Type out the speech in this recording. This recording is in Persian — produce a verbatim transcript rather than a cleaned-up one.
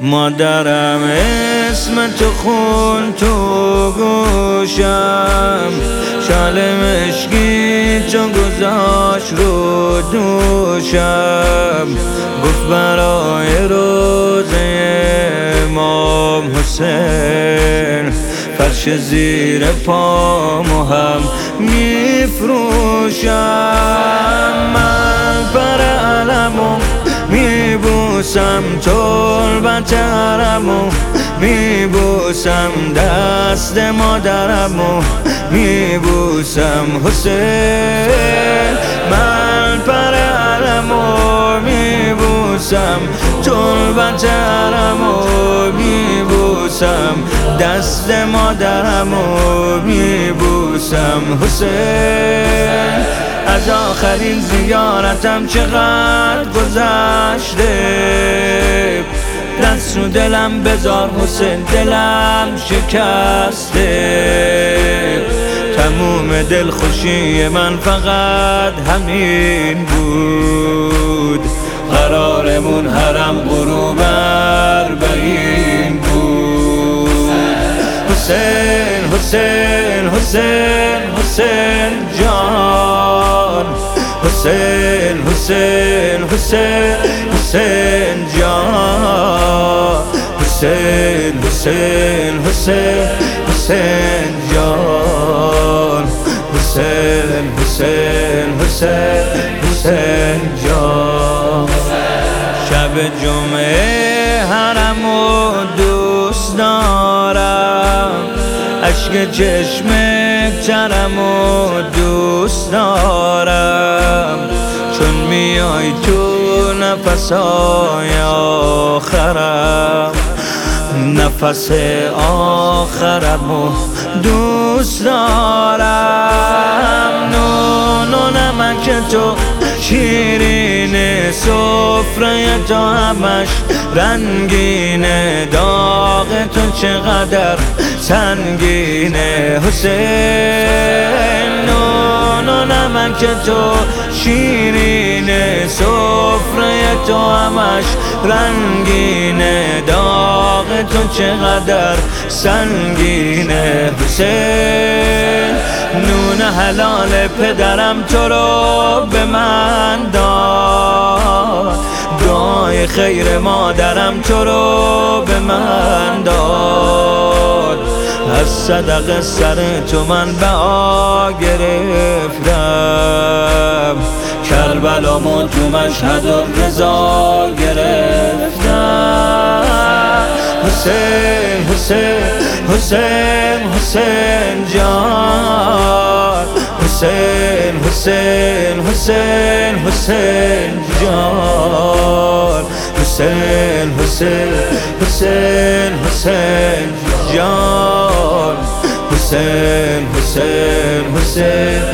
مادرم اسم تو خون تو گوشم، شال مشکی چون گذاشت رو دوشم. گفت برای روزه امام حسین فرش زیر پامو هم میفروشم. من پر علمو میبوسم، تربت حرمو میبوسم، دست مادرمو میبوسم. حسین من پر علمو میبوسم، تربت حرمو میبوسم، دست مادرمو میبوسم. حسین از آخرین زیارتم چقدر گذشته، دست رو دلم بذار حسین، دلم شکسته. تموم دلخوشی من فقط همین بود، قرارمون حرم غروب اربعین بود. حسین حسین حسین حسین جان، حسین حسین حسین حسین جان، حسین حسین حسین حسین جان، حسین حسین حسین حسین جان. شب جمعه حرمو دوست دارم، اشک چشم ترمو دوست دارم، چون میای تو نفسای آخرم، نفس آخرمو دوست دارم. نون و نمک تو شیرین، سفره تو همش رنگینه، داغ تو چقدر سنگینه. حسین نون و نمک تو شیرینه، سفره تو همش رنگینه، داغ تو چقدر سنگینه. حسین نون حلال پدرم تو رو به من داد، دعای خیر مادرم تو رو به من داد، از صدق سر تو من بها گرفتم، کربلامو تو مشهد و رضا گرفتم. حسین حسین حسین حسین جان، حسین حسین حسین حسین جان، حسین حسین حسین حسین جان، حسین حسین حسین